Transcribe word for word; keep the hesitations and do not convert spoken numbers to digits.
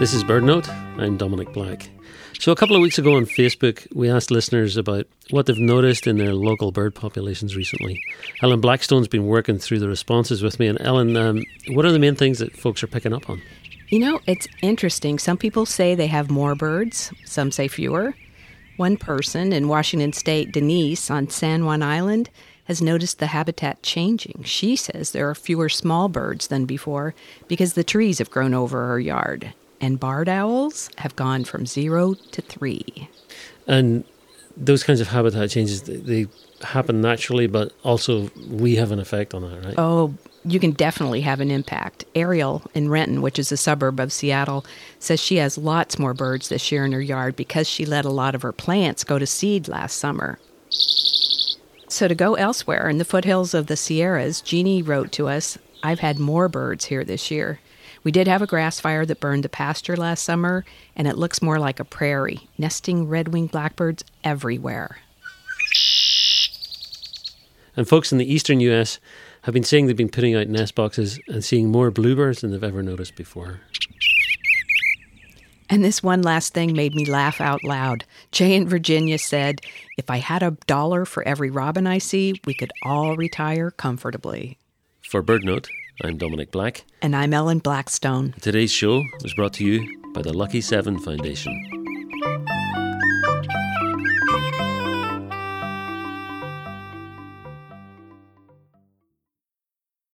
This is BirdNote. I'm Dominic Black. So a couple of weeks ago on Facebook, we asked listeners about what they've noticed in their local bird populations recently. Ellen Blackstone's been working through the responses with me. And Ellen, um, what are the main things that folks are picking up on? You know, it's interesting. Some people say they have more birds. Some say fewer. One person in Washington State, Denise, on San Juan Island, has noticed the habitat changing. She says there are fewer small birds than before because the trees have grown over her yard. And barred owls have gone from zero to three. And those kinds of habitat changes, they happen naturally, but also we have an effect on that, right? Oh, you can definitely have an impact. Ariel in Renton, which is a suburb of Seattle, says she has lots more birds this year in her yard because she let a lot of her plants go to seed last summer. So to go elsewhere, in the foothills of the Sierras, Jeannie wrote to us, I've had more birds here this year. We did have a grass fire that burned the pasture last summer, and it looks more like a prairie, nesting red-winged blackbirds everywhere. And folks in the eastern U S have been saying they've been putting out nest boxes and seeing more bluebirds than they've ever noticed before. And this one last thing made me laugh out loud. Jay in Virginia said, if I had a dollar for every robin I see, we could all retire comfortably. For BirdNote, I'm Dominic Black. And I'm Ellen Blackstone. Today's show was brought to you by the Lucky Seven Foundation.